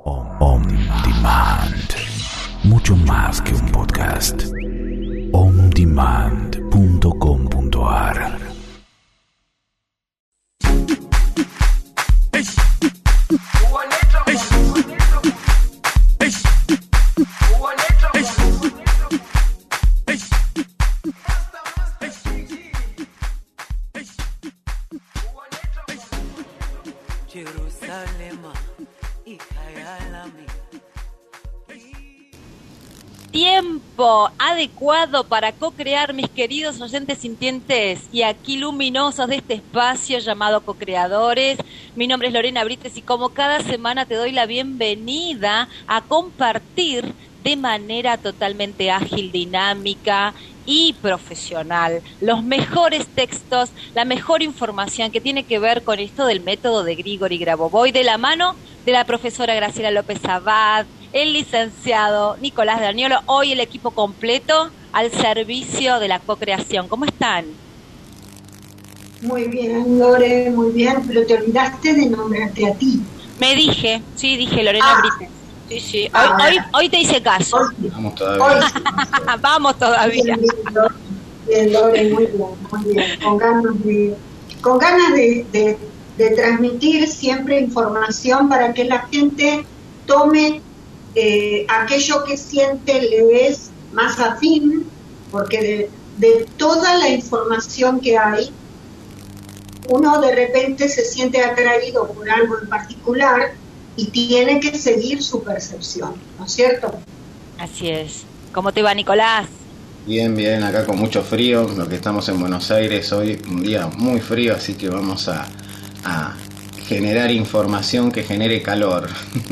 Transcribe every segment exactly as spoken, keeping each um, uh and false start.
On Demand. Mucho más que un podcast. on demand punto com punto a r. Tiempo adecuado para co-crear, mis queridos oyentes sintientes y aquí luminosos de este espacio llamado Co-Creadores. Mi nombre es Lorena Brites y como cada semana te doy la bienvenida a compartir de manera totalmente ágil, dinámica y profesional los mejores textos, la mejor información que tiene que ver con esto del método de Grigori Grabovoi, de la mano de la profesora Graciela López Abad, el licenciado Nicolás Daniolo, hoy el equipo completo al servicio de la co-creación. ¿Cómo están? Muy bien, Lore, muy bien, pero te olvidaste de nombrarte a ti. Me dije, sí, dije Lorena ah. Brites. Sí, sí, hoy, Ah, hoy, hoy te hice caso. Hoy, Vamos todavía. Hoy, Vamos todavía. Bien, bien, bien, Lore, muy bien, muy bien. Con ganas de, con ganas de, de, de transmitir siempre información para que la gente tome Eh, aquello que siente le es más afín, porque de, de toda la información que hay, uno de repente se siente atraído por algo en particular y tiene que seguir su percepción, ¿no es cierto? Así es. ¿Cómo te va, Nicolás? Bien, bien, acá con mucho frío, lo que estamos en Buenos Aires hoy, un día muy frío, así que vamos a... a generar información que genere calor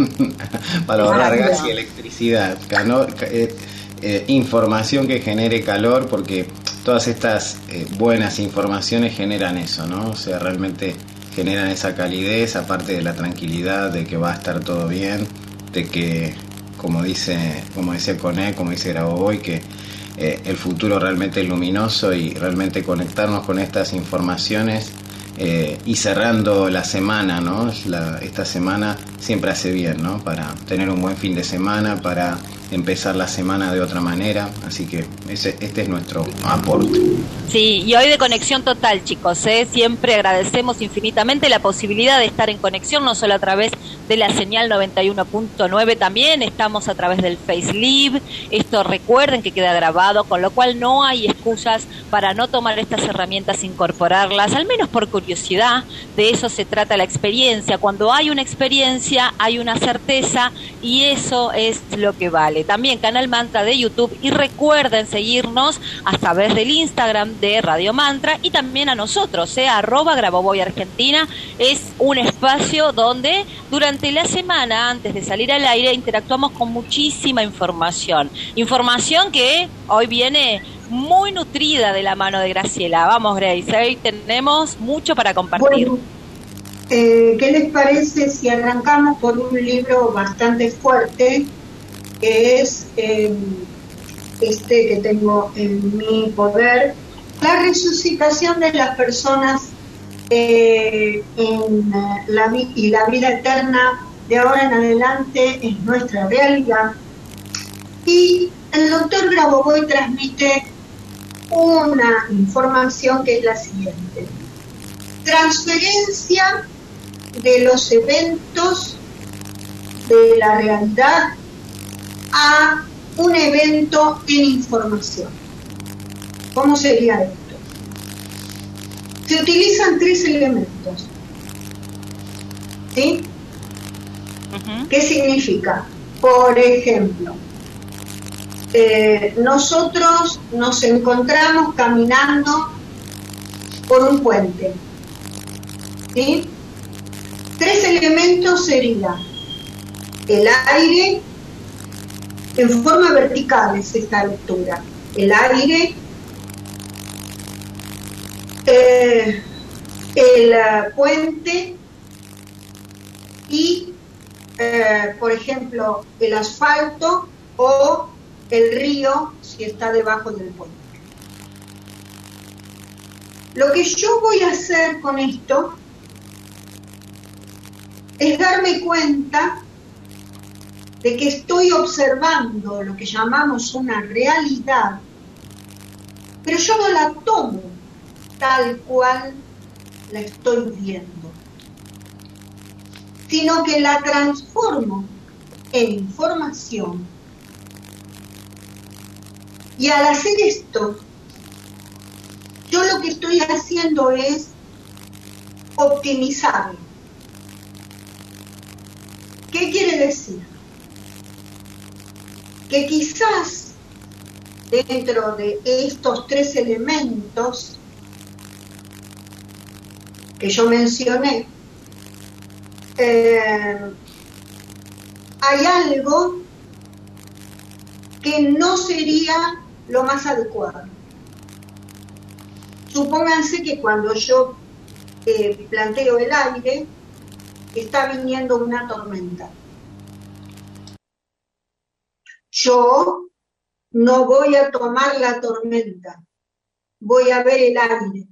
para ahorrar gas y electricidad. Cano, eh, eh, información que genere calor, porque todas estas eh, buenas informaciones generan eso, ¿no? O sea, realmente generan esa calidez, aparte de la tranquilidad de que va a estar todo bien, de que, como dice, como decía Coné, como dice Grabovoi, que eh, el futuro realmente es luminoso y realmente conectarnos con estas informaciones. Eh, y cerrando la semana, ¿no? La, esta semana siempre hace bien, ¿no? Para tener un buen fin de semana, para empezar la semana de otra manera, así que ese, este es nuestro aporte. Sí, y hoy de conexión total, chicos, ¿eh? Siempre agradecemos infinitamente la posibilidad de estar en conexión, no solo a través de la señal noventa y uno punto nueve, también estamos a través del Face Live. Esto recuerden que queda grabado, con lo cual no hay excusas para no tomar estas herramientas, incorporarlas, al menos por curiosidad. De eso se trata la experiencia. Cuando hay una experiencia, hay una certeza y eso es lo que vale. También Canal Mantra de YouTube y recuerden seguirnos a través del Instagram de Radio Mantra y también a nosotros, ¿eh? arroba Grabovoi Argentina. Es un espacio donde durante la semana, antes de salir al aire, interactuamos con muchísima información. Información que hoy viene muy nutrida de la mano de Graciela. Vamos, Grace, hoy tenemos mucho para compartir. Bueno, eh, ¿qué les parece si arrancamos por un libro bastante fuerte, que es eh, este que tengo en mi poder, La resucitación de las personas eh, en la vi- y la vida eterna de ahora en adelante es nuestra realidad. Y el doctor Grabovoi transmite una información que es la siguiente: transferencia de los eventos de la realidad a un evento en información. ¿Cómo sería esto? Se utilizan tres elementos. ¿Sí? Uh-huh. ¿Qué significa? Por ejemplo, eh, nosotros nos encontramos caminando por un puente. ¿Sí? Tres elementos serían el aire. En forma vertical es esta lectura. El aire, eh, el uh, puente y, eh, por ejemplo, el asfalto o el río si está debajo del puente. Lo que yo voy a hacer con esto es darme cuenta de que estoy observando lo que llamamos una realidad, pero yo no la tomo tal cual la estoy viendo, sino que la transformo en información. Y al hacer esto, yo lo que estoy haciendo es optimizarlo. ¿Qué quiere decir? Que quizás dentro de estos tres elementos que yo mencioné, eh, hay algo que no sería lo más adecuado. Supónganse que cuando yo eh, planteo el aire, está viniendo una tormenta. Yo no voy a tomar la tormenta, voy a ver el aire.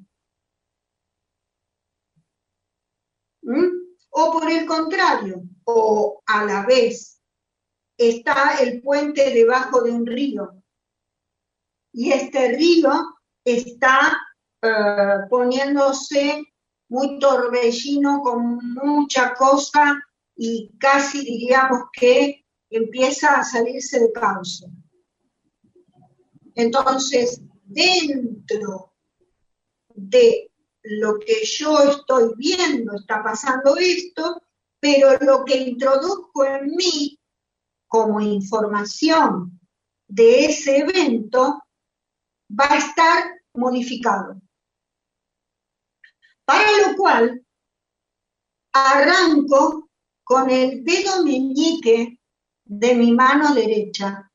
¿Mm? O por el contrario, o a la vez, está el puente debajo de un río, y este río está uh, poniéndose muy torbellino con mucha cosa y casi diríamos que empieza a salirse de cauce. Entonces, dentro de lo que yo estoy viendo, está pasando esto, pero lo que introduzco en mí como información de ese evento va a estar modificado. Para lo cual, arranco con el dedo meñique de mi mano derecha,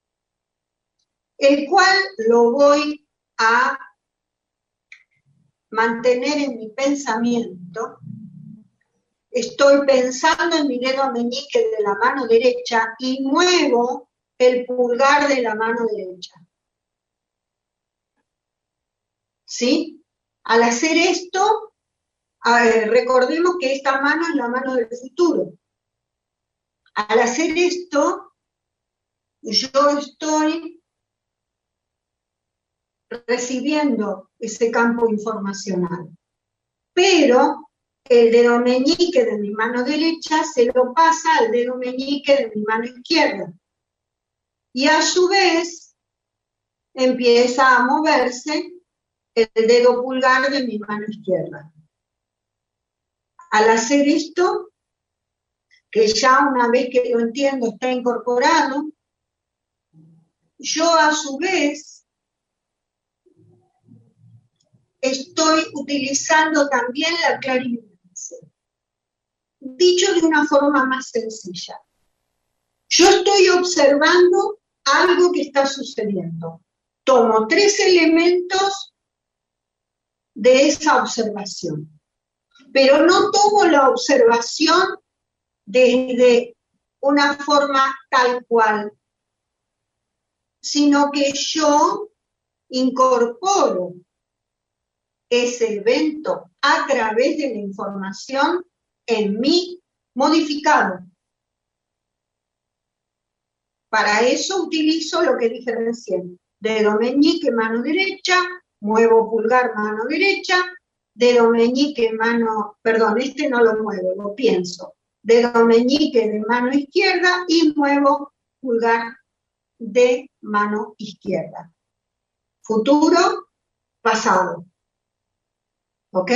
el cual lo voy a mantener en mi pensamiento. Estoy pensando en mi dedo meñique de la mano derecha y muevo el pulgar de la mano derecha. ¿Sí? Al hacer esto, eh, recordemos que esta mano es la mano del futuro. Al hacer esto, yo estoy recibiendo ese campo informacional. Pero el dedo meñique de mi mano derecha se lo pasa al dedo meñique de mi mano izquierda. Y a su vez empieza a moverse el dedo pulgar de mi mano izquierda. Al hacer esto, que ya una vez que lo entiendo está incorporado, yo a su vez estoy utilizando también la clarividencia. Dicho de una forma más sencilla, yo estoy observando algo que está sucediendo. Tomo tres elementos de esa observación, pero no tomo la observación desde una forma tal cual, sino que yo incorporo ese evento a través de la información en mí modificado. Para eso utilizo lo que dije recién, dedo meñique, mano derecha, muevo pulgar, mano derecha, dedo meñique, mano, perdón, este no lo muevo, lo pienso, dedo meñique de mano izquierda y muevo pulgar de mano izquierda. Futuro, pasado. ¿Ok?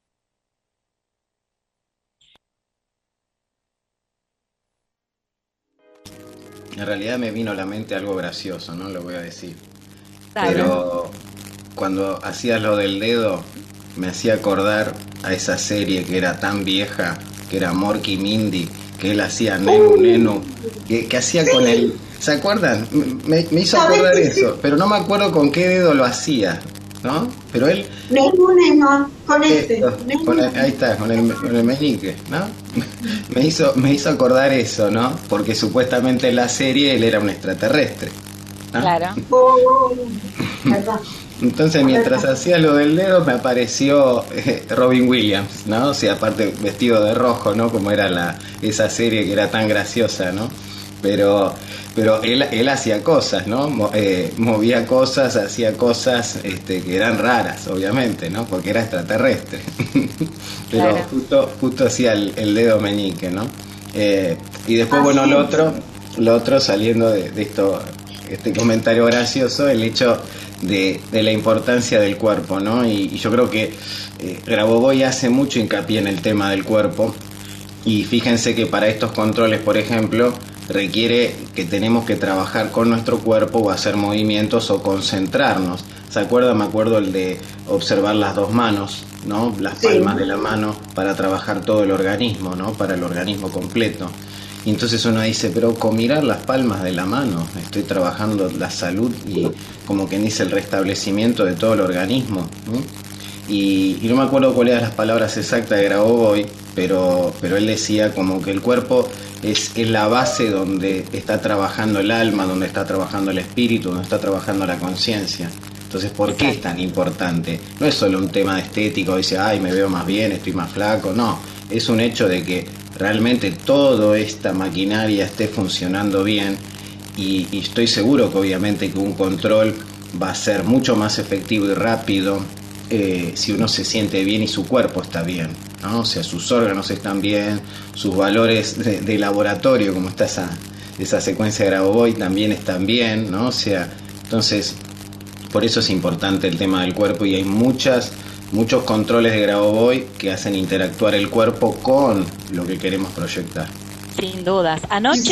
En realidad me vino a la mente algo gracioso, no lo voy a decir. Dale. Pero cuando hacías lo del dedo, me hacía acordar a esa serie que era tan vieja, que era Morky y Mindy, que él hacía Nenu Nenu, que, que hacía con el... ¿Se acuerdan? Me, me hizo acordar eso, pero no me acuerdo con qué dedo lo hacía, ¿no? Pero él... Nenu Nenu, con este. Esto, con el, ahí está, con el, con el meñique, ¿no? Me hizo, me hizo acordar eso, ¿no? Porque supuestamente en la serie él era un extraterrestre, ¿no? Claro. Oh, verdad. Entonces mientras hacía lo del dedo me apareció eh, Robin Williams, ¿no? O sea, aparte vestido de rojo, ¿no? Como era la esa serie que era tan graciosa, ¿no? pero pero él, él hacía cosas, ¿no? Mo, eh, movía cosas, hacía cosas este, que eran raras, obviamente, ¿no? Porque era extraterrestre. Pero claro. justo, justo hacía el, el dedo meñique, ¿no? Eh, y después, bueno, lo otro, lo otro saliendo de, de esto, este comentario gracioso, el hecho de, de la importancia del cuerpo, ¿no? Y, y yo creo que eh, Grabovoi hace mucho hincapié en el tema del cuerpo. Y fíjense que para estos controles, por ejemplo, requiere que tenemos que trabajar con nuestro cuerpo o hacer movimientos o concentrarnos. ¿Se acuerdan? Me acuerdo el de observar las dos manos, ¿no? Las sí. palmas de la mano para trabajar todo el organismo, ¿no? Para el organismo completo. Y entonces uno dice, pero con mirar las palmas de la mano estoy trabajando la salud y como quien dice el restablecimiento de todo el organismo, ¿no? Y, y no me acuerdo cuáles eran las palabras exactas de Grabovoi, pero, pero él decía como que el cuerpo es, es la base donde está trabajando el alma, donde está trabajando el espíritu, donde está trabajando la conciencia. Entonces, ¿por qué es tan importante? No es solo un tema de estético, dice, ay, me veo más bien, estoy más flaco, no. Es un hecho de que realmente toda esta maquinaria esté funcionando bien y, y estoy seguro que obviamente que un control va a ser mucho más efectivo y rápido Eh, si uno se siente bien y su cuerpo está bien, ¿no? O sea, sus órganos están bien, sus valores de, de laboratorio, como está esa, esa secuencia de Grabovoi, también están bien, ¿no? O sea, entonces, por eso es importante el tema del cuerpo y hay muchas, muchos controles de Grabovoi que hacen interactuar el cuerpo con lo que queremos proyectar. Sin dudas. Anoche...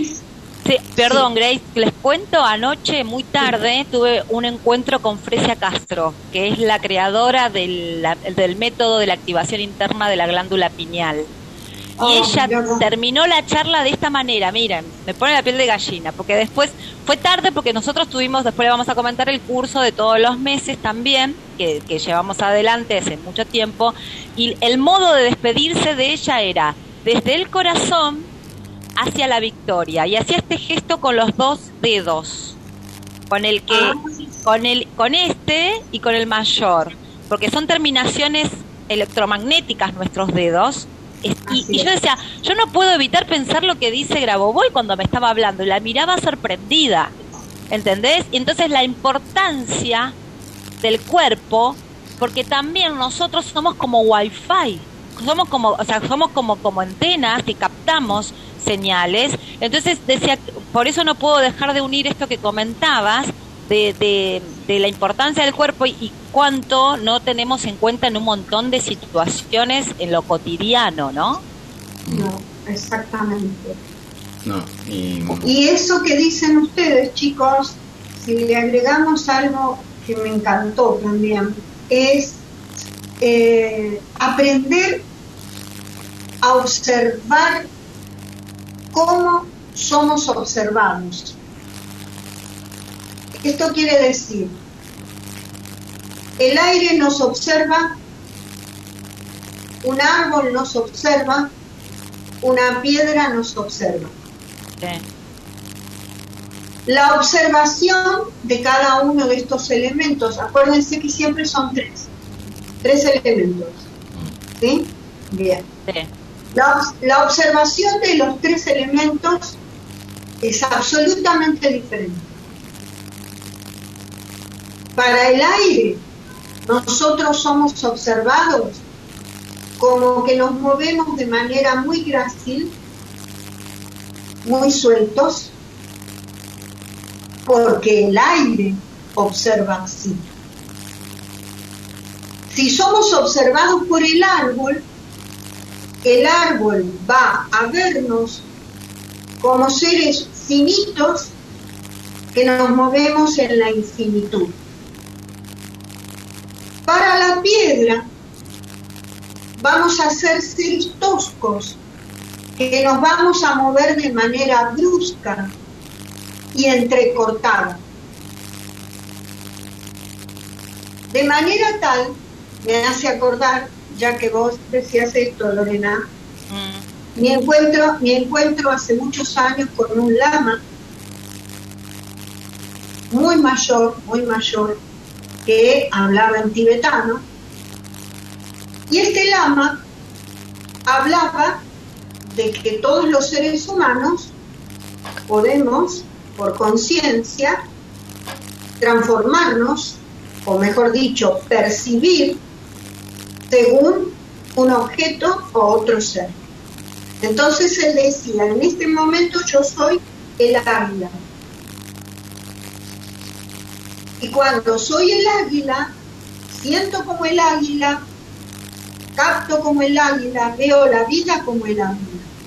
Sí, perdón, sí. Grace, les cuento, anoche muy tarde tuve un encuentro con Fresia Castro, que es la creadora del, la, del método de la activación interna de la glándula pineal. Y oh, ella no. terminó la charla de esta manera, miren, me pone la piel de gallina, porque después fue tarde porque nosotros tuvimos, después le vamos a comentar el curso de todos los meses también, que, que llevamos adelante hace mucho tiempo, y el modo de despedirse de ella era desde el corazón hacia la victoria, y hacía este gesto con los dos dedos, con el que, ah. con el, con este y con el mayor, porque son terminaciones electromagnéticas nuestros dedos. Y, y yo decía, yo no puedo evitar pensar lo que dice Grabovoi cuando me estaba hablando, y la miraba sorprendida, ¿entendés? Y entonces la importancia del cuerpo, porque también nosotros somos como wifi, somos como, o sea, somos como, como antenas y captamos señales. Entonces decía, por eso no puedo dejar de unir esto que comentabas de, de, de la importancia del cuerpo y, y cuánto no tenemos en cuenta en un montón de situaciones en lo cotidiano, ¿no? No, exactamente. No, y... y eso que dicen ustedes, chicos, si le agregamos algo que me encantó también, es eh, aprender a observar cómo somos observados. Esto quiere decir, el aire nos observa, un árbol nos observa, una piedra nos observa. Sí. La observación de cada uno de estos elementos, acuérdense que siempre son tres, tres elementos, ¿sí? Bien. Sí. La, la observación de los tres elementos es absolutamente diferente. Para el aire, nosotros somos observados como que nos movemos de manera muy grácil, muy sueltos, porque el aire observa así. Si somos observados por el árbol, el árbol va a vernos como seres finitos que nos movemos en la infinitud. Para la piedra vamos a ser seres toscos que nos vamos a mover de manera brusca y entrecortada. De manera tal, me hace acordar, ya que vos decías esto, Lorena, mm. mi encuentro, mi encuentro hace muchos años con un lama muy mayor, muy mayor, que hablaba en tibetano, y este lama hablaba de que todos los seres humanos podemos, por conciencia, transformarnos, o mejor dicho, percibir según un objeto o otro ser. Entonces él decía, en este momento yo soy el águila. Y cuando soy el águila, siento como el águila, capto como el águila, veo la vida como el águila.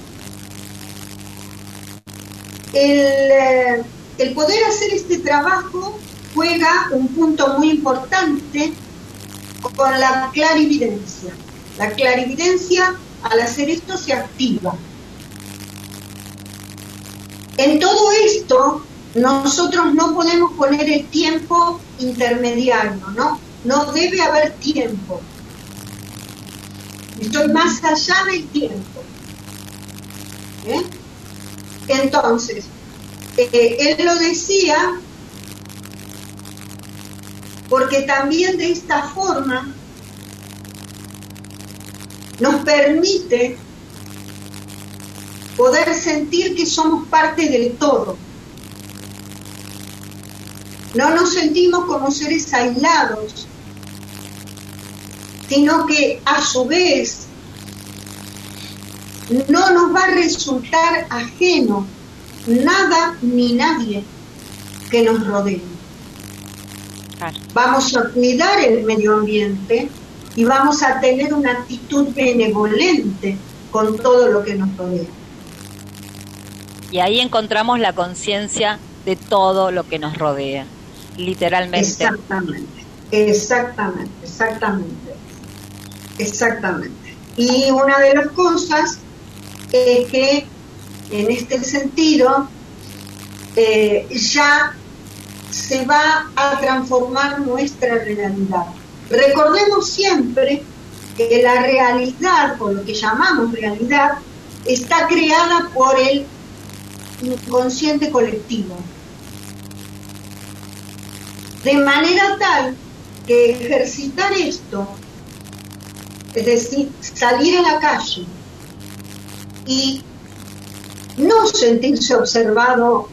El, eh, el poder hacer este trabajo juega un punto muy importante con la clarividencia. La clarividencia, al hacer esto, se activa. En todo esto, nosotros no podemos poner el tiempo intermediario, ¿no? No debe haber tiempo. Estoy más allá del tiempo. ¿Eh? Entonces, eh, él lo decía porque también de esta forma nos permite poder sentir que somos parte del todo. No nos sentimos como seres aislados, sino que a su vez no nos va a resultar ajeno nada ni nadie que nos rodee. Claro. Vamos a cuidar el medio ambiente y vamos a tener una actitud benevolente con todo lo que nos rodea. Y ahí encontramos la conciencia de todo lo que nos rodea, literalmente. Exactamente, exactamente, exactamente, exactamente. Y una de las cosas es que en este sentido eh, ya se va a transformar nuestra realidad. Recordemos siempre que la realidad, o lo que llamamos realidad, está creada por el inconsciente colectivo. De manera tal que ejercitar esto, es decir, salir a la calle y no sentirse observado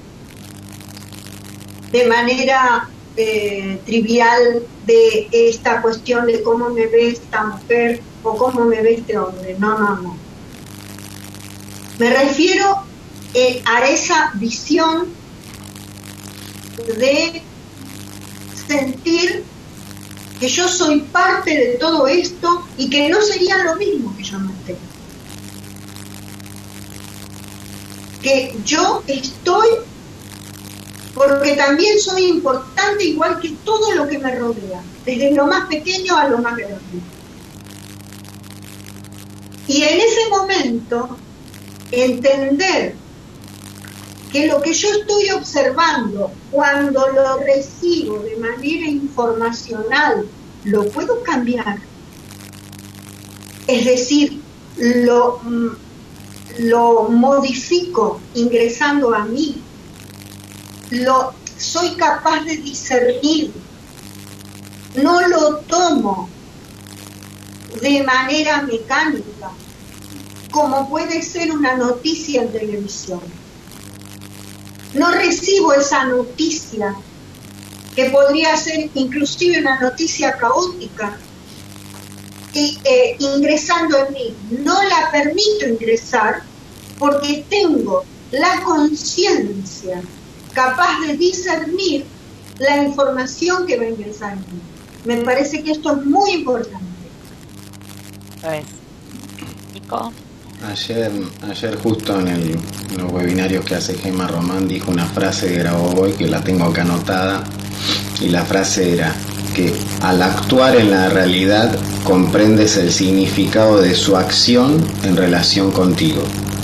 de manera eh, trivial de esta cuestión de cómo me ve esta mujer o cómo me ve este hombre. No, no, no. Me refiero eh, a esa visión de sentir que yo soy parte de todo esto y que no sería lo mismo que yo no esté. Que yo estoy porque también soy importante igual que todo lo que me rodea, desde lo más pequeño a lo más grande. Y en ese momento, entender que lo que yo estoy observando, cuando lo recibo de manera informacional, lo puedo cambiar. Es decir, lo, lo modifico ingresando a mí. Lo, soy capaz de discernir. No lo tomo de manera mecánica, como puede ser una noticia en televisión. No recibo esa noticia, que podría ser inclusive una noticia caótica, y, eh, ingresando en mí. No la permito ingresar porque tengo la conciencia capaz de discernir la información que va a ingresar en mí. Me parece que esto es muy importante. Pues, Nico. Ayer, ayer justo en, el, en los webinarios que hace Gemma Román dijo una frase de Grabovoi que la tengo acá anotada, y la frase era que al actuar en la realidad comprendes el significado de su acción en relación contigo.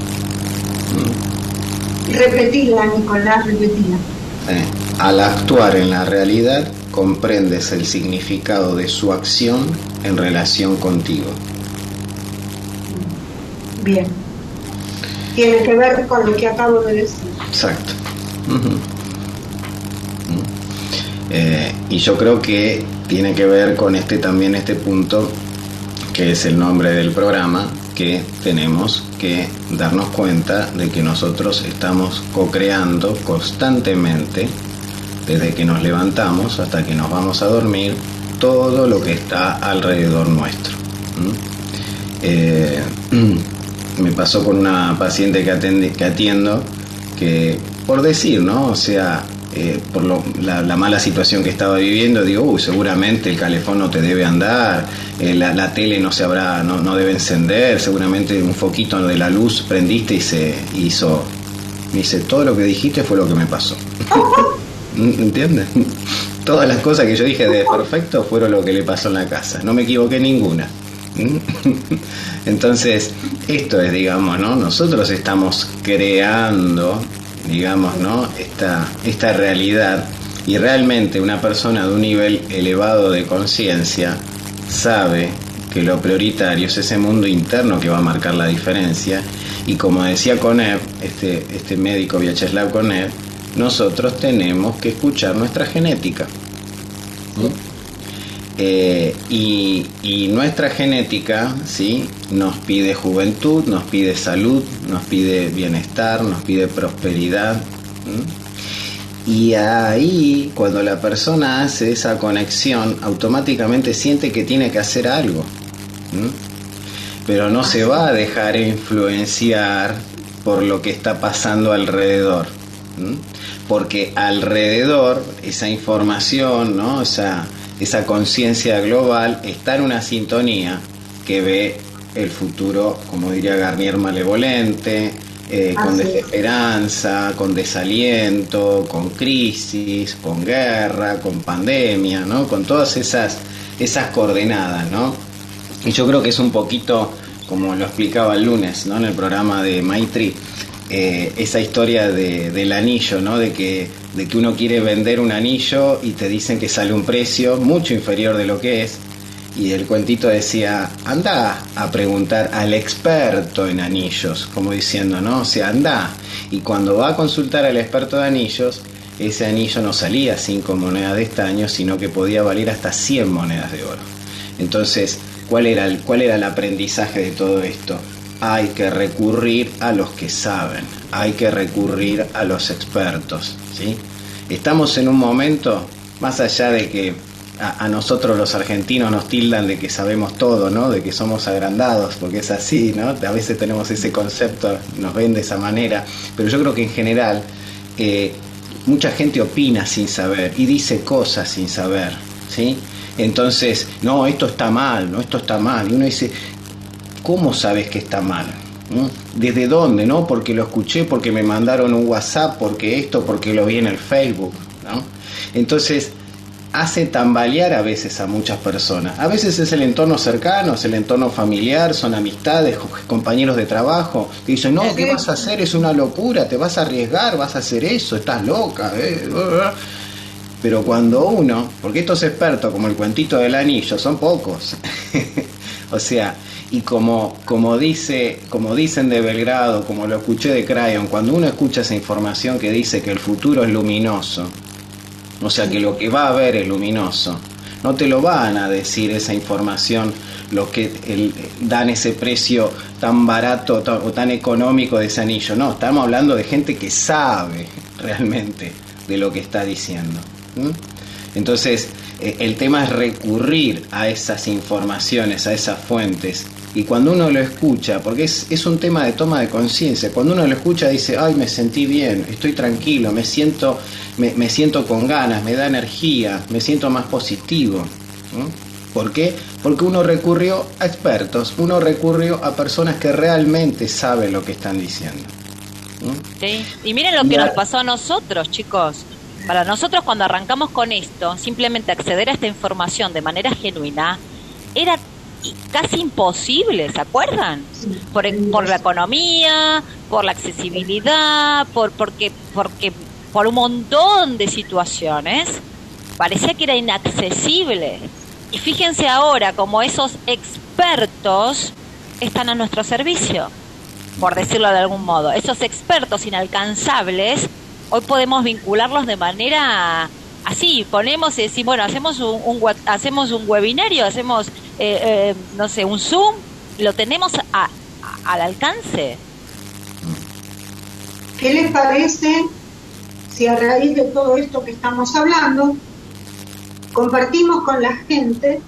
¿Mm? Repetila, Nicolás, repetila. Eh, al actuar en la realidad comprendes el significado de su acción en relación contigo. Bien. Tiene que ver con lo que acabo de decir. Exacto. Uh-huh. Uh-huh. Eh, y yo creo que tiene que ver con este también este punto, que es el nombre del programa, que tenemos que darnos cuenta de que nosotros estamos co-creando constantemente, desde que nos levantamos hasta que nos vamos a dormir, todo lo que está alrededor nuestro. ¿Mm? Eh, me pasó con una paciente que, atende, que atiendo, que por decir, ¿no? O sea, eh, por lo, la, la mala situación que estaba viviendo, digo, uy, seguramente el calefón no te debe andar, eh, la, la tele no se habrá, no, no debe encender, seguramente un foquito de la luz prendiste y se hizo. Me dice, todo lo que dijiste fue lo que me pasó. ¿Entiendes? Todas las cosas que yo dije de perfecto fueron lo que le pasó en la casa, no me equivoqué ninguna. Entonces, esto es, digamos, ¿no? Nosotros estamos creando, digamos, ¿no? Esta, esta realidad, y realmente una persona de un nivel elevado de conciencia sabe que lo prioritario es ese mundo interno que va a marcar la diferencia. Y como decía Konev, este, este médico Vyacheslav Konev, nosotros tenemos que escuchar nuestra genética. ¿Sí? Eh, y, y nuestra genética, ¿sí?, nos pide juventud, nos pide salud, nos pide bienestar, nos pide prosperidad. ¿Sí? Y ahí, cuando la persona hace esa conexión, automáticamente siente que tiene que hacer algo. ¿Sí? Pero no se va a dejar influenciar por lo que está pasando alrededor. ¿Sí? Porque alrededor, esa información, ¿no?, esa, esa conciencia global está en una sintonía que ve el futuro, como diría Garnier, malevolente, eh, con desesperanza, con desaliento, con crisis, con guerra, con pandemia, ¿no?, con todas esas, esas coordenadas, ¿no? Y yo creo que es un poquito, como lo explicaba el lunes, ¿no?, en el programa de Maitri, Eh, esa historia de, del anillo, ¿no?, de que, de que uno quiere vender un anillo y te dicen que sale un precio mucho inferior de lo que es, y el cuentito decía, anda a preguntar al experto en anillos, como diciendo, ¿no? O sea, anda, y cuando va a consultar al experto de anillos, ese anillo no salía cinco monedas de estaño, sino que podía valer hasta cien monedas de oro. Entonces, ¿cuál era el, cuál era el aprendizaje de todo esto? Hay que recurrir a los que saben, hay que recurrir a los expertos, ¿sí? Estamos en un momento, más allá de que a, a nosotros los argentinos nos tildan de que sabemos todo, ¿no?, de que somos agrandados, porque es así, ¿no? A veces tenemos ese concepto, nos ven de esa manera, pero yo creo que en general eh, mucha gente opina sin saber y dice cosas sin saber, ¿sí? Entonces, no, esto está mal, no, esto está mal, y uno dice, ¿cómo sabes que está mal? ¿Mm? ¿Desde dónde? ¿No? Porque lo escuché, porque me mandaron un WhatsApp, porque esto, porque lo vi en el Facebook, ¿no? Entonces, hace tambalear a veces a muchas personas. A veces es el entorno cercano, es el entorno familiar, son amistades, compañeros de trabajo, que dicen, no, ¿qué vas a hacer? Es una locura, te vas a arriesgar, vas a hacer eso, estás loca, ¿eh? Pero cuando uno, porque estos expertos, como el cuentito del anillo, son pocos, o sea, y como, como, dice, como dicen de Belgrado, como lo escuché de Crayon, cuando uno escucha esa información que dice que el futuro es luminoso, o sea que lo que va a haber es luminoso, no te lo van a decir esa información los que el, dan ese precio tan barato tan, o tan económico de ese anillo. No, estamos hablando de gente que sabe realmente de lo que está diciendo. ¿Mm? Entonces, eh, el tema es recurrir a esas informaciones, a esas fuentes. Y cuando uno lo escucha, porque es, es un tema de toma de conciencia, cuando uno lo escucha dice, ay, me sentí bien, estoy tranquilo, me siento, me, me siento con ganas, me da energía, me siento más positivo. ¿Mm? ¿Por qué? Porque uno recurrió a expertos, uno recurrió a personas que realmente saben lo que están diciendo. ¿Mm? Sí. Y miren lo que nos pasó a nosotros, chicos. Para nosotros, cuando arrancamos con esto, simplemente acceder a esta información de manera genuina era casi imposible, ¿se acuerdan? Por, por la economía, por la accesibilidad, por porque porque por un montón de situaciones parecía que era inaccesible. Y fíjense ahora como esos expertos están a nuestro servicio, por decirlo de algún modo. Esos expertos inalcanzables hoy podemos vincularlos de manera así, ponemos y decimos, bueno, hacemos un, un hacemos un webinario, hacemos, eh, eh, no sé, un Zoom, lo tenemos a al alcance. ¿Qué les parece si a raíz de todo esto que estamos hablando, compartimos con la gente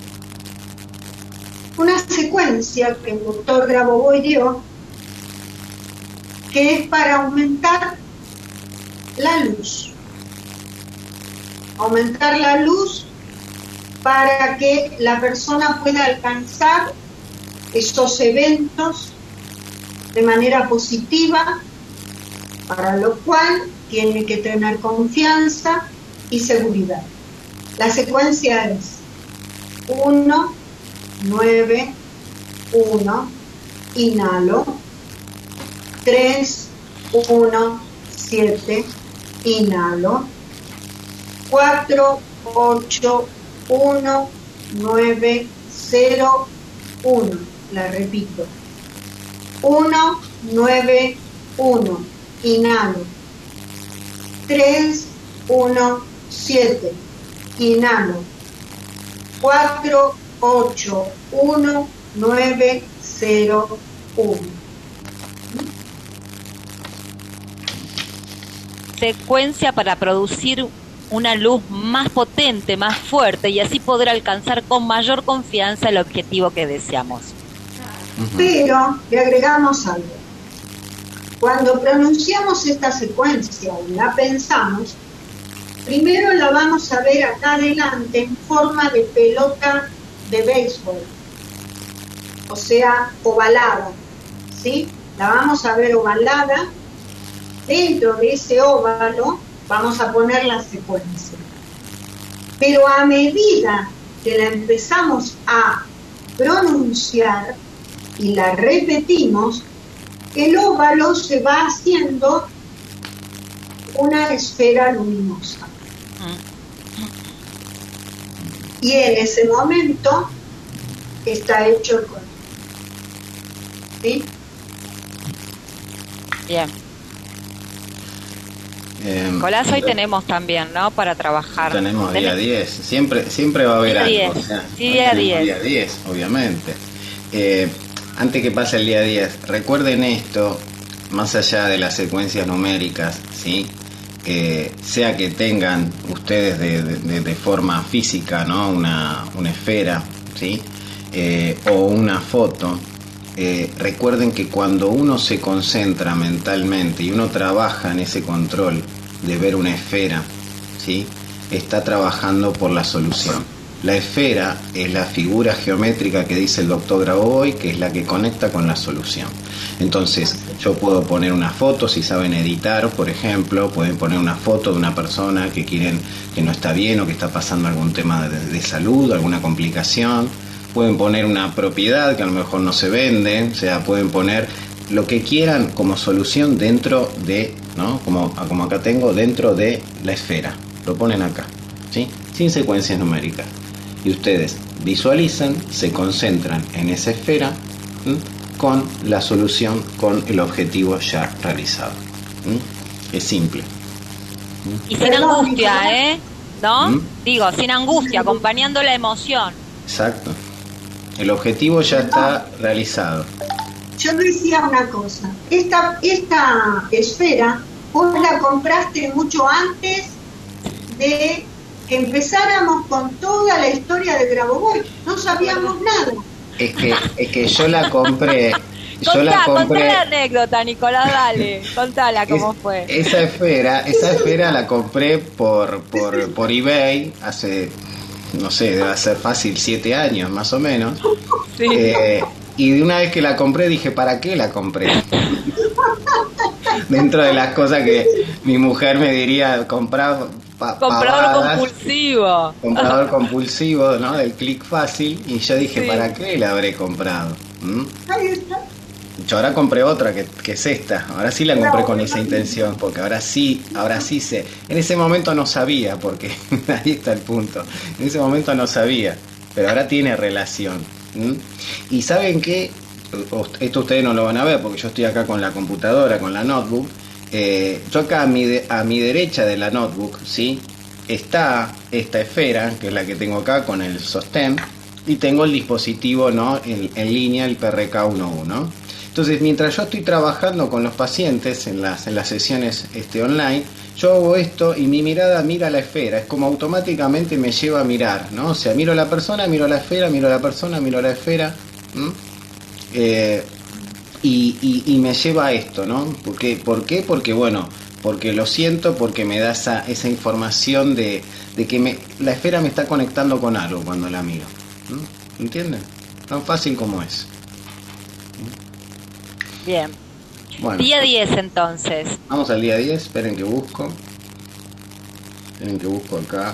una secuencia que el doctor Grabovoi dio, que es para aumentar la luz? Aumentar la luz para que la persona pueda alcanzar esos eventos de manera positiva, para lo cual tiene que tener confianza y seguridad. La secuencia es uno, nueve, uno, inhalo, tres, uno, siete, inhalo, cuatro, ocho, uno, nueve, cero, uno. La repito. uno, nueve, uno. Inhalo. tres, uno, siete. Inhalo. cuatro, ocho, uno, nueve, cero, uno. Secuencia para producir una luz más potente, más fuerte, y así poder alcanzar con mayor confianza el objetivo que deseamos. Pero le agregamos algo. Cuando pronunciamos esta secuencia y la pensamos, primero la vamos a ver acá adelante en forma de pelota de béisbol, o sea, ovalada, ¿sí? La vamos a ver ovalada. Dentro de ese óvalo vamos a poner la secuencia. Pero a medida que la empezamos a pronunciar y la repetimos, el óvalo se va haciendo una esfera luminosa. Y en ese momento está hecho el color. ¿Sí? Bien. Eh, Nicolás, hoy tenemos también, ¿no? Para trabajar. Tenemos día diez. Siempre, siempre va a haber día algo. diez. O sea, Sí, día diez. Día diez, obviamente. Eh, antes que pase el día diez, recuerden esto, más allá de las secuencias numéricas, ¿sí? Eh, sea que tengan ustedes de, de, de forma física, ¿no? Una, una esfera, ¿sí? Eh, o una foto. Eh, recuerden que cuando uno se concentra mentalmente y uno trabaja en ese control de ver una esfera, ¿sí? Está trabajando por la solución. La esfera es la figura geométrica que dice el doctor Grabovoi, que es la que conecta con la solución. Entonces, yo puedo poner una foto, si saben editar, por ejemplo, pueden poner una foto de una persona que quieren, que no está bien o que está pasando algún tema de, de salud, alguna complicación. Pueden poner una propiedad que a lo mejor no se vende, o sea, pueden poner lo que quieran como solución dentro de, ¿no? Como, como acá tengo, dentro de la esfera. Lo ponen acá, ¿sí? Sin secuencias numéricas. Y ustedes visualizan, se concentran en esa esfera, ¿sí? Con la solución, con el objetivo ya realizado. ¿Sí? Es simple. Y sin angustia, ¿eh? ¿No? ¿Mm? Digo, sin angustia, acompañando la emoción. Exacto. El objetivo ya está realizado. Yo decía una cosa, esta, esta esfera vos la compraste mucho antes de que empezáramos con toda la historia de Grabovoi, no sabíamos nada. Es que, es que yo la compré, yo Contá, la compré. contá la anécdota, Nicolás, dale, contala cómo es- fue. Esa esfera, esa esfera la compré por, por, por eBay hace, no sé, debe ser fácil siete años más o menos. Sí. Eh, y de una vez que la compré dije, ¿para qué la compré? Dentro de las cosas que mi mujer me diría, comprar pa- Comprador pavadas, compulsivo. comprador compulsivo, ¿no? Del clic fácil. Y yo dije, Sí. ¿para qué la habré comprado? ¿Mm? Ahí está. Yo ahora compré otra que, que es esta. Ahora sí la compré con esa intención, porque ahora sí, ahora sí sé. En ese momento no sabía, porque ahí está el punto. En ese momento no sabía, pero ahora tiene relación. ¿Mm? Y saben qué, esto ustedes no lo van a ver, porque yo estoy acá con la computadora, con la notebook. Eh, yo acá a mi, de, a mi derecha de la notebook, ¿sí? Está esta esfera, que es la que tengo acá con el sostén, y tengo el dispositivo, ¿no? En, en línea, el P R K once. Entonces, mientras yo estoy trabajando con los pacientes en las, en las sesiones este, online, yo hago esto y mi mirada mira la esfera, es como automáticamente me lleva a mirar, ¿no? O sea, miro a la persona, miro a la esfera, miro a la persona, miro a la esfera, eh, y, y, y me lleva a esto, ¿no? ¿Por qué? ¿Por qué? Porque, bueno, porque lo siento, porque me da esa, esa información de, de que me, la esfera me está conectando con algo cuando la miro, ¿no? ¿Entienden? Tan fácil como es. Bien. Bueno, día diez entonces. Vamos al día diez, esperen que busco. Esperen que busco acá.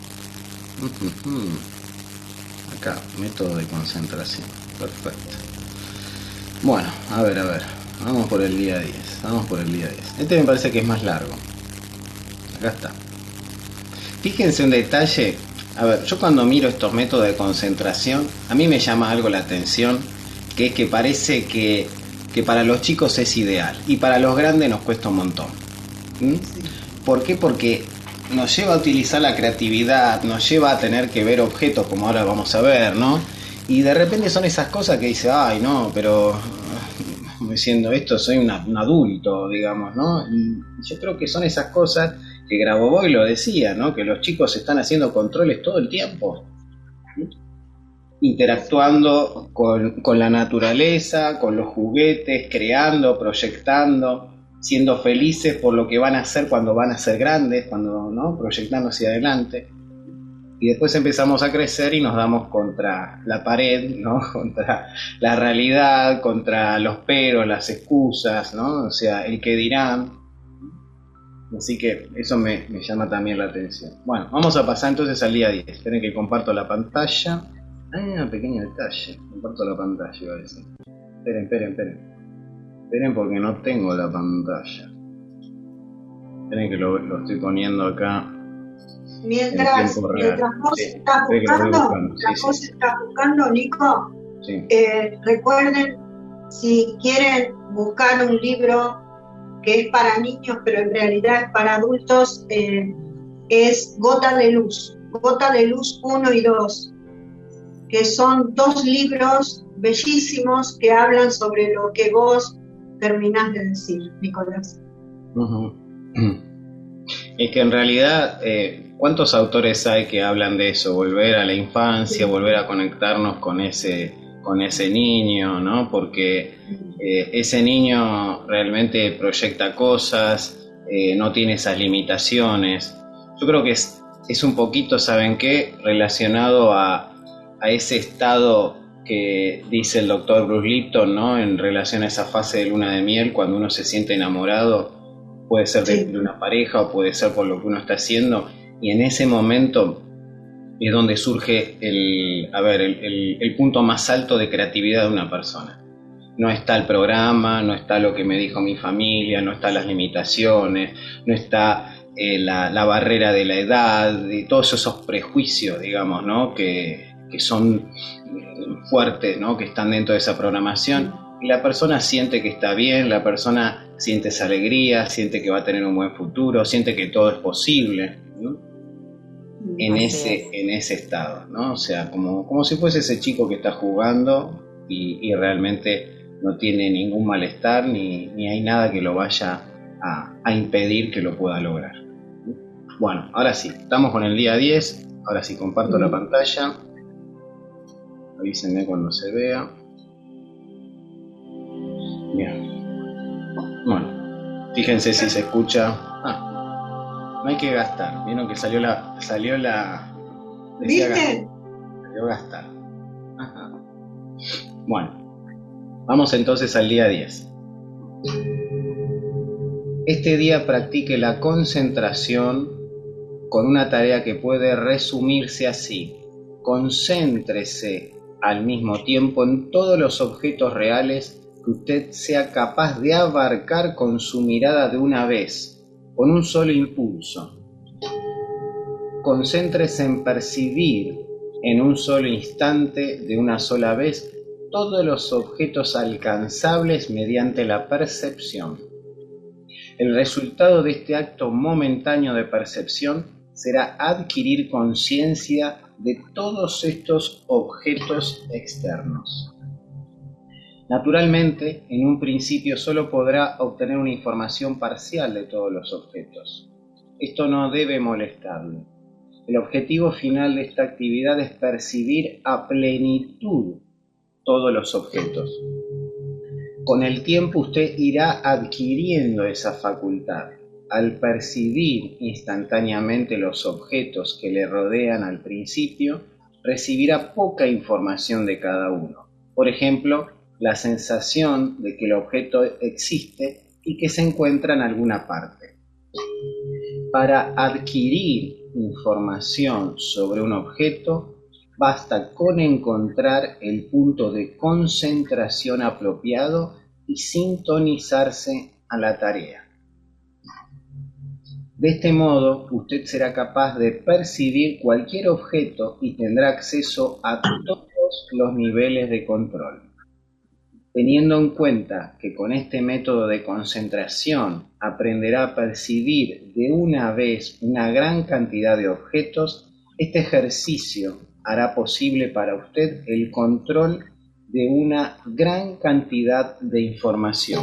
Acá, método de concentración. Perfecto. Bueno, a ver, a ver. Vamos por el día diez. Vamos por el día diez. Este me parece que es más largo. Acá está. Fíjense un detalle. A ver, yo cuando miro estos métodos de concentración, a mí me llama algo la atención, que es que parece que, que para los chicos es ideal y para los grandes nos cuesta un montón. ¿Mm? Sí. ¿Por qué? Porque nos lleva a utilizar la creatividad, nos lleva a tener que ver objetos como ahora vamos a ver, ¿no? Y de repente son esas cosas que dice, ay, no, pero diciendo esto soy una, un adulto, digamos, ¿no? Y yo creo que son esas cosas que Grabovoi lo decía, ¿no? Que los chicos están haciendo controles todo el tiempo, interactuando con, con la naturaleza, con los juguetes, creando, proyectando, siendo felices por lo que van a hacer cuando van a ser grandes, cuando, ¿no? Proyectando hacia adelante. Y después empezamos a crecer y nos damos contra la pared, ¿no? Contra la realidad, contra los peros, las excusas, ¿no? O sea, el que dirán. Así que eso me, me llama también la atención. Bueno, vamos a pasar entonces al día diez. Esperen que comparto la pantalla. Ah, un pequeño detalle. Comparto la pantalla, iba a decir. Esperen, esperen, esperen. Esperen porque no tengo la pantalla. Esperen que lo, lo estoy poniendo acá. Mientras, mientras vos sí, estás buscando, buscando. Sí, vos sí. estás buscando, Nico, sí. eh, recuerden, si quieren buscar un libro que es para niños, pero en realidad es para adultos, eh, es Gota de Luz, Gota de Luz uno y dos, que son dos libros bellísimos que hablan sobre lo que vos terminás de decir, Nicolás. Uh-huh. Es que en realidad, eh, ¿cuántos autores hay que hablan de eso? Volver a la infancia, sí. Volver a conectarnos con ese, con ese niño, ¿no? Porque eh, ese niño realmente proyecta cosas, eh, no tiene esas limitaciones. Yo creo que es, es un poquito, ¿saben qué? Relacionado a, a ese estado que dice el doctor Bruce Lipton, ¿no? En relación a esa fase de luna de miel, cuando uno se siente enamorado. Puede ser de, de una pareja o puede ser por lo que uno está haciendo, y en ese momento es donde surge el, a ver, el, el, el punto más alto de creatividad de una persona. No está el programa, no está lo que me dijo mi familia, no están las limitaciones, no está eh, la, la barrera de la edad, y todos esos prejuicios, digamos, ¿no? que, que son fuertes, ¿no? Que están dentro de esa programación. Y la persona siente que está bien, la persona siente esa alegría, siente que va a tener un buen futuro, siente que todo es posible, ¿no? En ese, en ese estado, ¿no? O sea, como, como si fuese ese chico que está jugando y, y realmente no tiene ningún malestar ni, ni hay nada que lo vaya a, a impedir que lo pueda lograr. Bueno, ahora sí, estamos con el día diez, ahora sí comparto mm. la pantalla, avísenme cuando se vea. Bien. Bueno, fíjense si se escucha. Ah, no hay que gastar. Vieron que salió la. Salió la. Decía ¿Viste? Salió gastar. Ajá. Bueno, vamos entonces al día diez. Este día practique la concentración con una tarea que puede resumirse así: concéntrese al mismo tiempo en todos los objetos reales que usted sea capaz de abarcar con su mirada de una vez, con un solo impulso. Concéntrese en percibir en un solo instante, de una sola vez, todos los objetos alcanzables mediante la percepción. El resultado de este acto momentáneo de percepción será adquirir conciencia de todos estos objetos externos. Naturalmente, en un principio solo podrá obtener una información parcial de todos los objetos. Esto no debe molestarle. El objetivo final de esta actividad es percibir a plenitud todos los objetos. Con el tiempo usted irá adquiriendo esa facultad. Al percibir instantáneamente los objetos que le rodean al principio, recibirá poca información de cada uno. Por ejemplo, la sensación de que el objeto existe y que se encuentra en alguna parte. Para adquirir información sobre un objeto, basta con encontrar el punto de concentración apropiado y sintonizarse a la tarea. De este modo, usted será capaz de percibir cualquier objeto y tendrá acceso a todos los niveles de control. Teniendo en cuenta que con este método de concentración aprenderá a percibir de una vez una gran cantidad de objetos, este ejercicio hará posible para usted el control de una gran cantidad de información.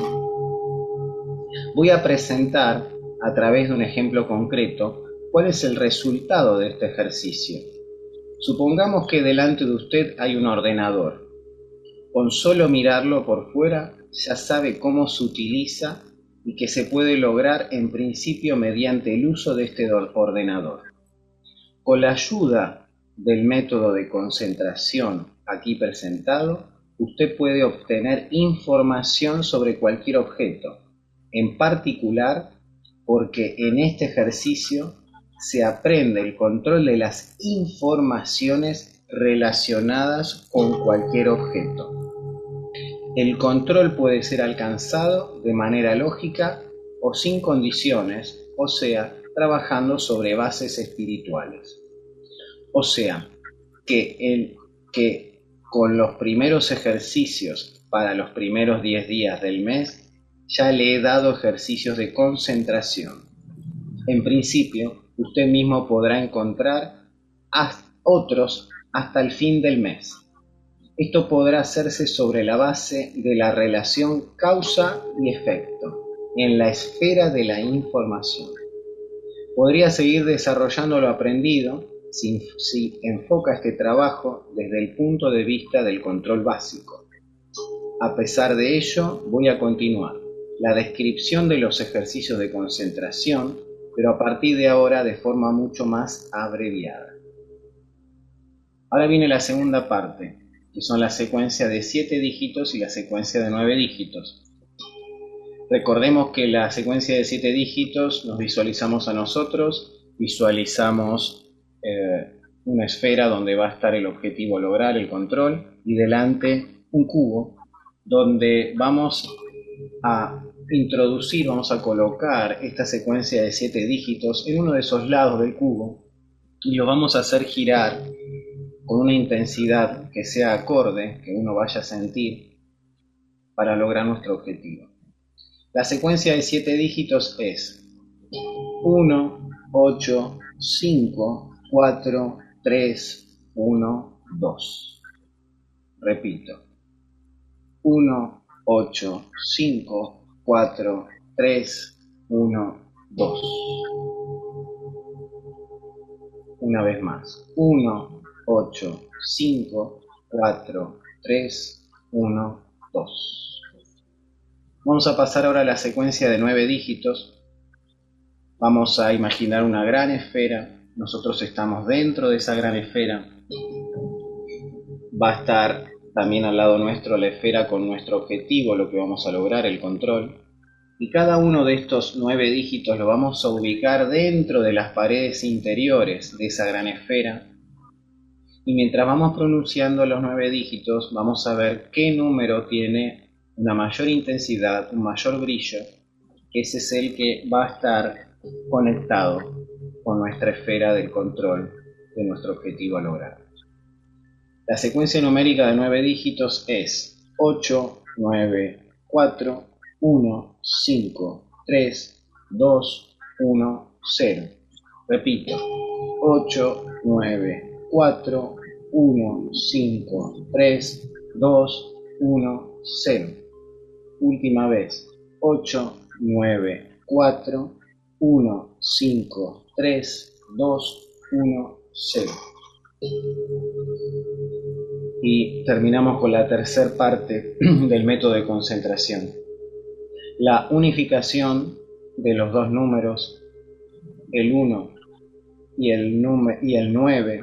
Voy a presentar, a través de un ejemplo concreto, cuál es el resultado de este ejercicio. Supongamos que delante de usted hay un ordenador. Con solo mirarlo por fuera, ya sabe cómo se utiliza y que se puede lograr en principio mediante el uso de este ordenador. Con la ayuda del método de concentración aquí presentado, usted puede obtener información sobre cualquier objeto, en particular porque en este ejercicio se aprende el control de las informaciones relacionadas con cualquier objeto. El control puede ser alcanzado de manera lógica o sin condiciones, o sea, trabajando sobre bases espirituales. O sea, que, el, que con los primeros ejercicios para los primeros diez días del mes, ya le he dado ejercicios de concentración. En principio, usted mismo podrá encontrar otros hasta el fin del mes. Esto podrá hacerse sobre la base de la relación causa y efecto, en la esfera de la información. Podría seguir desarrollando lo aprendido si, si enfoca este trabajo desde el punto de vista del control básico. A pesar de ello, voy a continuar la descripción de los ejercicios de concentración, pero a partir de ahora de forma mucho más abreviada. Ahora viene la segunda parte, que son la secuencia de siete dígitos y la secuencia de nueve dígitos. Recordemos que la secuencia de siete dígitos nos visualizamos a nosotros, visualizamos eh, una esfera donde va a estar el objetivo a lograr, el control, y delante un cubo donde vamos a introducir, vamos a colocar esta secuencia de siete dígitos en uno de esos lados del cubo y lo vamos a hacer girar con una intensidad que sea acorde, que uno vaya a sentir para lograr nuestro objetivo. La secuencia de siete dígitos es uno, ocho, cinco, cuatro, tres, uno, dos. Repito. uno, ocho, cinco, cuatro, tres, uno, dos. Una vez más. uno, ocho, cinco, cuatro, tres, uno, dos. Vamos a pasar ahora a la secuencia de nueve dígitos. Vamos a imaginar una gran esfera. Nosotros estamos dentro de esa gran esfera. Va a estar también al lado nuestro la esfera con nuestro objetivo, lo que vamos a lograr, el control. Y cada uno de estos nueve dígitos lo vamos a ubicar dentro de las paredes interiores de esa gran esfera. Y mientras vamos pronunciando los nueve dígitos, vamos a ver qué número tiene una mayor intensidad, un mayor brillo. Ese es el que va a estar conectado con nuestra esfera del control de nuestro objetivo a lograr. La secuencia numérica de nueve dígitos es ocho, nueve, cuatro, uno, cinco, tres, dos, uno, cero. Repito, ocho, nueve, cuatro, uno, cinco, tres, dos, uno, cero. Última vez. ocho, nueve, cuatro, uno, cinco, tres, dos, uno, cero. Y terminamos con la tercera parte del método de concentración. La unificación de los dos números, el uno y el, nume, y el nueve,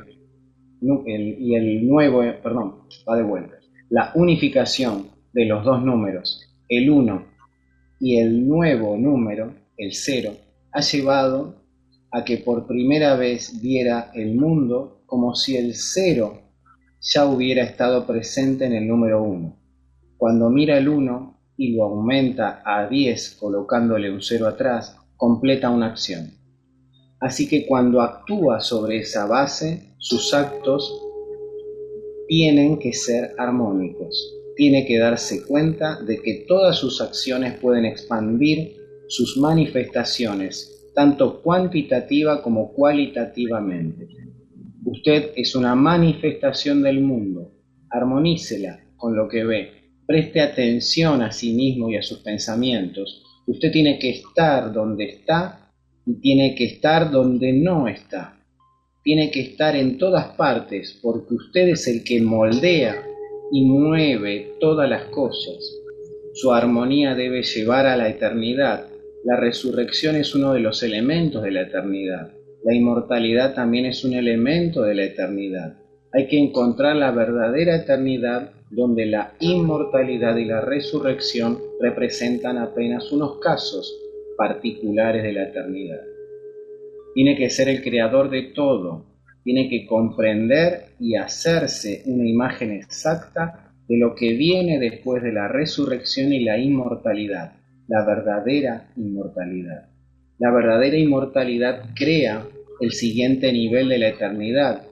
el, y el nuevo, perdón, va de vuelta. La unificación de los dos números, el uno y el nuevo número, el cero, ha llevado a que por primera vez viera el mundo como si el cero ya hubiera estado presente en el número uno. Cuando mira el uno y lo aumenta a diez colocándole un cero atrás, completa una acción. Así que cuando actúa sobre esa base, sus actos tienen que ser armónicos. Tiene que darse cuenta de que todas sus acciones pueden expandir sus manifestaciones, tanto cuantitativa como cualitativamente. Usted es una manifestación del mundo. Armonícela con lo que ve. Preste atención a sí mismo y a sus pensamientos. Usted tiene que estar donde está y tiene que estar donde no está. Tiene que estar en todas partes porque usted es el que moldea y mueve todas las cosas. Su armonía debe llevar a la eternidad. La resurrección es uno de los elementos de la eternidad. La inmortalidad también es un elemento de la eternidad. Hay que encontrar la verdadera eternidad donde la inmortalidad y la resurrección representan apenas unos casos particulares de la eternidad. Tiene que ser el creador de todo, tiene que comprender y hacerse una imagen exacta de lo que viene después de la resurrección y la inmortalidad, la verdadera inmortalidad. La verdadera inmortalidad crea el siguiente nivel de la eternidad,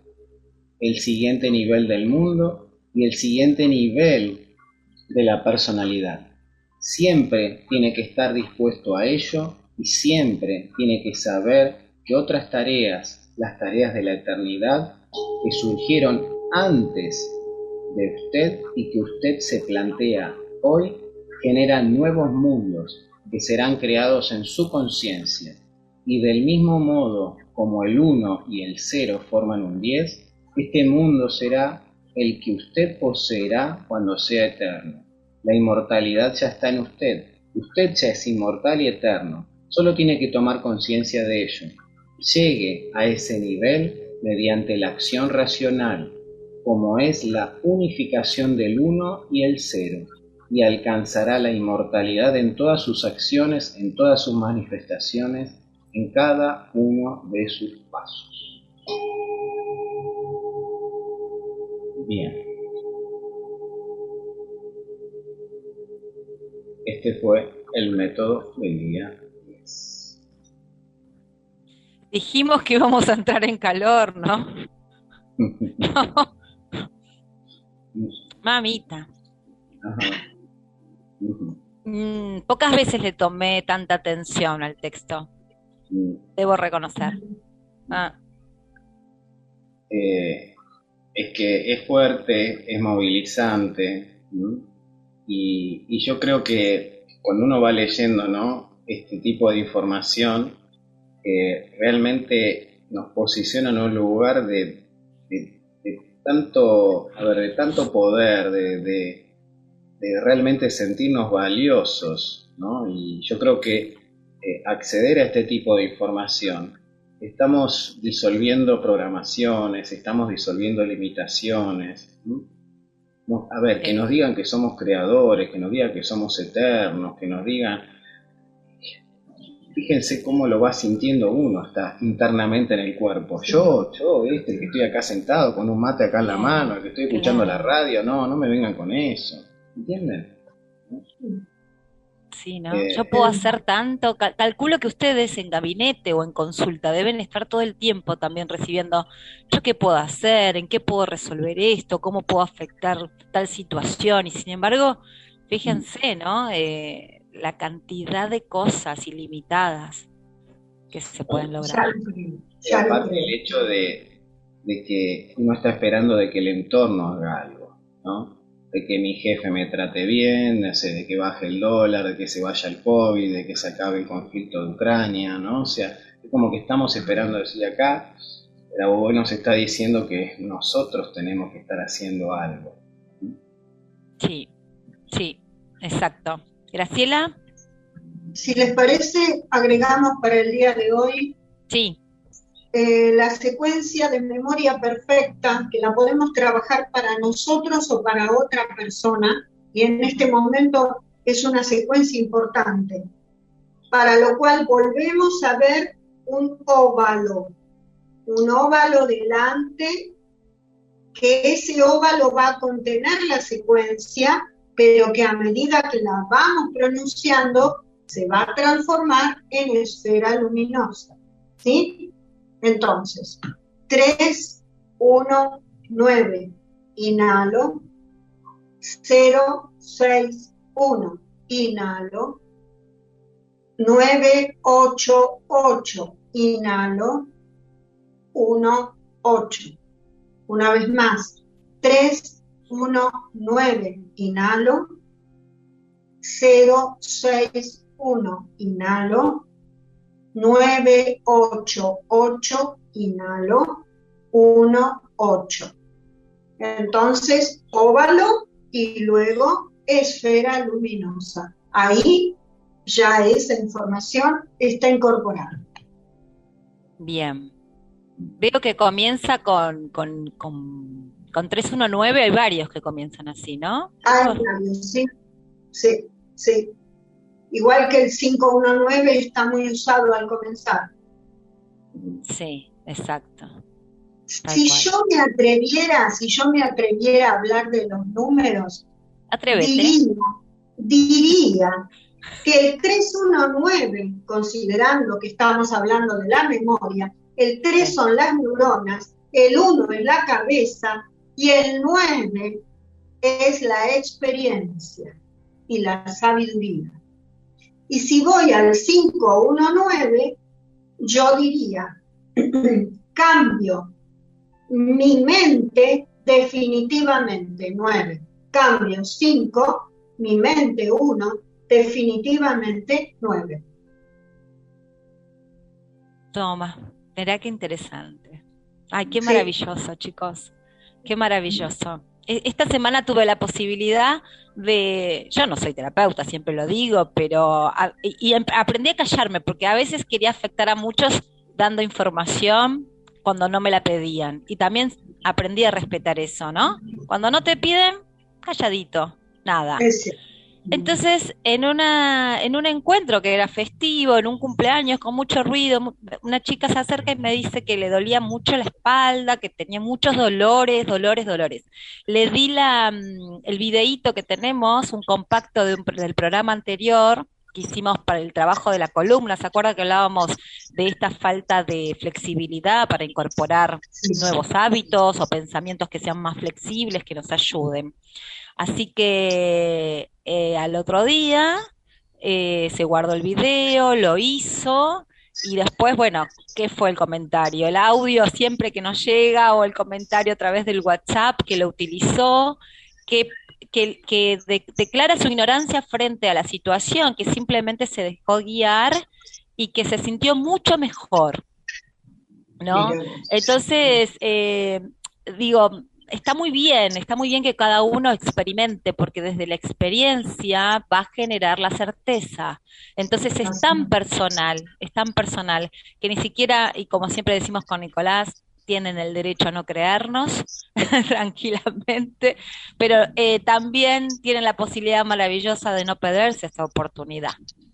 el siguiente nivel del mundo y el siguiente nivel de la personalidad. Siempre tiene que estar dispuesto a ello y siempre tiene que saber que otras tareas, las tareas de la eternidad, que surgieron antes de usted y que usted se plantea hoy, generan nuevos mundos que serán creados en su conciencia. Y del mismo modo como el uno y el cero forman un diez, este mundo será el que usted poseerá cuando sea eterno. La inmortalidad ya está en usted. Usted ya es inmortal y eterno. Solo tiene que tomar conciencia de ello. Llegue a ese nivel mediante la acción racional, como es la unificación del uno y el cero, y alcanzará la inmortalidad en todas sus acciones, en todas sus manifestaciones, en cada uno de sus pasos. Bien. Este fue el método del día diez. Dijimos que íbamos a entrar en calor, ¿no? No. Mamita. Ajá. Uh-huh. Mm, pocas veces le tomé tanta atención al texto. Mm. Debo reconocer. Ah. Eh, es que es fuerte, es movilizante, ¿no? y, y yo creo que cuando uno va leyendo, ¿no?, este tipo de información, eh, realmente nos posiciona en un lugar de, de, de tanto, a ver, de tanto poder, de, de, de realmente sentirnos valiosos, ¿no? Y yo creo que eh, acceder a este tipo de información, estamos disolviendo programaciones, estamos disolviendo limitaciones, ¿no? No, a ver, que nos digan que somos creadores, que nos digan que somos eternos, que nos digan... Fíjense cómo lo va sintiendo uno hasta internamente en el cuerpo. Yo, yo, este, el que estoy acá sentado con un mate acá en la mano, el que estoy escuchando la radio, no, no me vengan con eso. ¿Entienden? Sí, ¿no? Eh, Yo puedo hacer tanto, cal- calculo que ustedes en gabinete o en consulta deben estar todo el tiempo también recibiendo, ¿yo qué puedo hacer? ¿En qué puedo resolver esto? ¿Cómo puedo afectar tal situación? Y sin embargo, fíjense, ¿no? Eh, la cantidad de cosas ilimitadas que se pueden lograr. Y aparte el hecho de, de que uno está esperando de que el entorno haga algo, ¿no? de que mi jefe me trate bien, no sé, de que baje el dólar, de que se vaya el COVID, de que se acabe el conflicto de Ucrania, ¿no? O sea, es como que estamos esperando decir acá, pero vos nos está diciendo que nosotros tenemos que estar haciendo algo. Sí, sí, exacto. Graciela. Si les parece, agregamos para el día de hoy Sí. eh, la secuencia de memoria perfecta, que la podemos trabajar para nosotros o para otra persona, y en este momento es una secuencia importante, para lo cual volvemos a ver un óvalo, un óvalo delante, que ese óvalo va a contener la secuencia, pero que a medida que la vamos pronunciando, se va a transformar en esfera luminosa, ¿sí? Entonces, tres, uno, nueve, inhalo, cero, seis, uno, inhalo, nueve, ocho, ocho, inhalo, uno, ocho. Una vez más, tres, uno, nueve, inhalo, cero, seis, uno, inhalo, nueve, ocho, ocho, inhalo, uno, ocho. Entonces, óvalo y luego esfera luminosa. Ahí ya esa información está incorporada. Bien. Veo que comienza con, con, con, con tres uno nueve, hay varios que comienzan así, ¿no? Hay varios, sí, sí, sí. Igual que el cinco uno nueve está muy usado al comenzar. Sí, exacto. Tal Si cual. yo me atreviera, si yo me atreviera a hablar de los números, Atrévete. diría, diría que el tres uno nueve, considerando que estamos hablando de la memoria, el tres Sí. son las neuronas, el uno es la cabeza y el nueve es la experiencia y la sabiduría. Y si voy al cinco uno nueve, yo diría, cambio mi mente definitivamente, nueve. Cambio cinco, mi mente uno, definitivamente nueve. Toma, mirá qué interesante. Ay, qué Sí. maravilloso, chicos. Qué maravilloso. E- Esta semana tuve la posibilidad de, yo no soy terapeuta, siempre lo digo, pero a- y, y em- aprendí a callarme porque a veces quería afectar a muchos dando información cuando no me la pedían. Y también aprendí a respetar eso, ¿no? Cuando no te piden, calladito, nada. Es cierto. Entonces, en una, en un encuentro que era festivo, en un cumpleaños con mucho ruido, mu- una chica se acerca y me dice que le dolía mucho la espalda, que tenía muchos dolores, dolores, dolores. Le di la, mm, el videíto que tenemos, un compacto de un pro- del programa anterior que hicimos para el trabajo de la columna. ¿Se acuerda que hablábamos de esta falta de flexibilidad para incorporar Sí. nuevos hábitos o pensamientos que sean más flexibles, que nos ayuden? Así que eh, al otro día eh, se guardó el video, lo hizo y después, bueno, ¿qué fue el comentario? El audio siempre que nos llega o el comentario a través del WhatsApp que lo utilizó, que, que, que de- declara su ignorancia frente a la situación, que simplemente se dejó guiar y que se sintió mucho mejor, ¿no? Mira vos. Entonces, eh, digo, está muy bien, está muy bien que cada uno experimente, porque desde la experiencia va a generar la certeza. Entonces es Así tan es. personal, es tan personal, que ni siquiera, y como siempre decimos con Nicolás, tienen el derecho a no creernos tranquilamente, pero eh, también tienen la posibilidad maravillosa de no perderse esa oportunidad.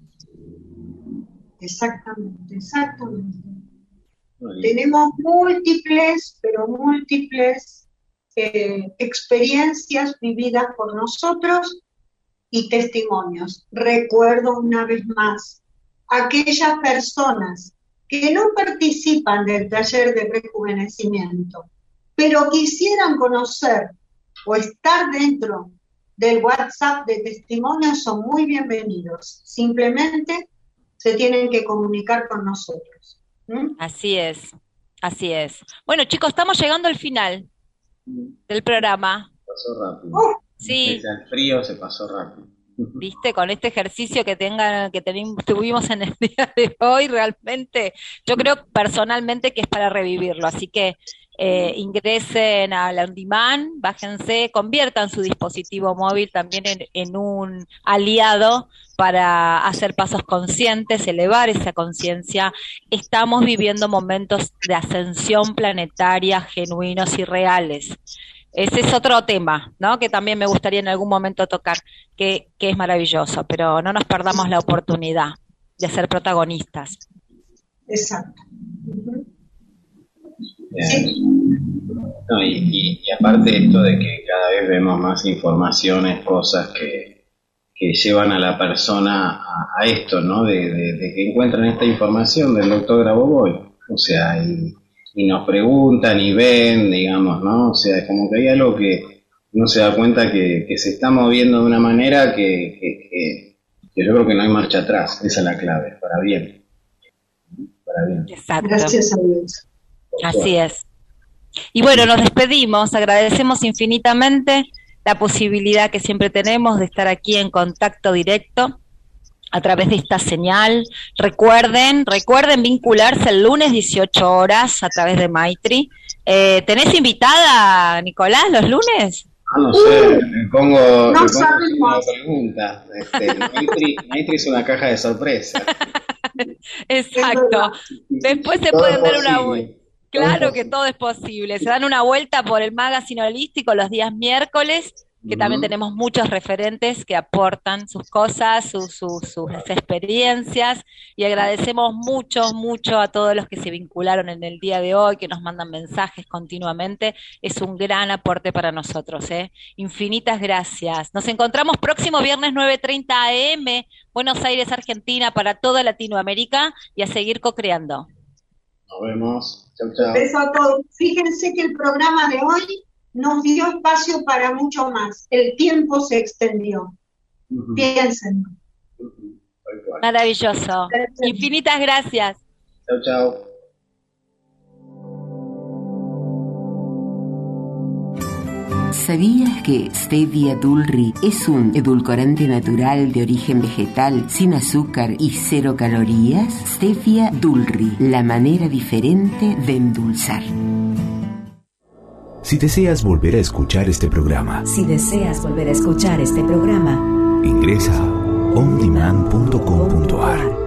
Exactamente, exactamente. Muy bien. Tenemos múltiples, pero múltiples eh, experiencias vividas por nosotros y testimonios. Recuerdo una vez más, aquellas personas que no participan del taller de rejuvenecimiento, pero quisieran conocer o estar dentro del WhatsApp de testimonios, son muy bienvenidos. Simplemente se tienen que comunicar con nosotros. ¿Mm? Así es, así es. Bueno, chicos, estamos llegando al final del programa. Pasó rápido. ¡Oh! Sí. Pese al frío se pasó rápido. Viste, con este ejercicio que tengan, que tenemos, tuvimos en el día de hoy, realmente, yo creo personalmente que es para revivirlo, así que eh, ingresen a la On Demand, bájense, conviertan su dispositivo móvil también en, en un aliado para hacer pasos conscientes, elevar esa conciencia. Estamos viviendo momentos de ascensión planetaria genuinos y reales. Ese es otro tema, ¿no? Que también me gustaría en algún momento tocar, que, que es maravilloso, pero no nos perdamos la oportunidad de ser protagonistas. Exacto. Sí. No, y, y, y aparte esto de que cada vez vemos más informaciones, cosas que, que llevan a la persona a, a esto, ¿no? De, de, de que encuentran esta información del doctor Grabovoi, o sea, y y nos preguntan y ven, digamos, ¿no? O sea, es como que hay algo que uno se da cuenta que, que se está moviendo de una manera que, que, que, que yo creo que no hay marcha atrás. Esa es la clave, para bien. Para bien. Exacto. Gracias a Dios. Así es. Y bueno, nos despedimos, agradecemos infinitamente la posibilidad que siempre tenemos de estar aquí en contacto directo a través de esta señal. Recuerden, recuerden vincularse el lunes dieciocho horas a través de Maitri. Eh, ¿Tenés invitada, Nicolás, los lunes? Ah, no sé, me pongo, No me pongo sabemos. una pregunta. Este, Maitri, Maitri es una caja de sorpresa. Exacto. Después se Todo pueden es dar una posible. vuelta. Claro Todo es que todo es posible. Se dan una vuelta por el magazine holístico los días miércoles, que también Ujú. tenemos muchos referentes que aportan sus cosas, sus, sus, sus experiencias, y agradecemos mucho, mucho a todos los que se vincularon en el día de hoy, que nos mandan mensajes continuamente. Es un gran aporte para nosotros, ¿eh? Infinitas gracias. Nos encontramos próximo viernes nueve treinta a eme, Buenos Aires, Argentina, para toda Latinoamérica, y a seguir co-creando. Nos vemos. Chau, chau. Beso a todos. Fíjense que el programa de hoy nos dio espacio para mucho más. El tiempo se extendió. Ujú. Piensen. Ujú. Tal cual. Maravilloso. Gracias. Infinitas gracias. Chau, chau. ¿Sabías que Stevia Dulri es un edulcorante natural de origen vegetal, sin azúcar y cero calorías? Stevia Dulri, la manera diferente de endulzar. Si deseas volver a escuchar este programa, Si deseas volver a escuchar este programa, ingresa a on demand punto com punto a r.